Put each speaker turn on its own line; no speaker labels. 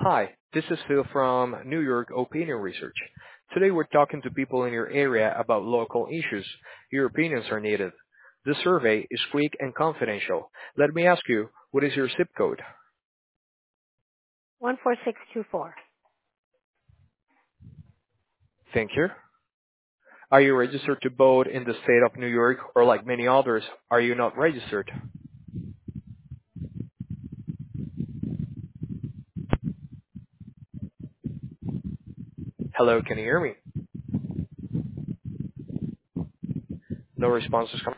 Hi, this is Phil from New York Opinion Research. Today we're talking to people in your area about local issues. Your opinions are needed. This survey is quick and confidential. Let me ask you, what is your zip code?
14624.
Thank you. Are you registered to vote in the state of New York, or like many others, are you not registered? Hello, can you hear me? No responses coming.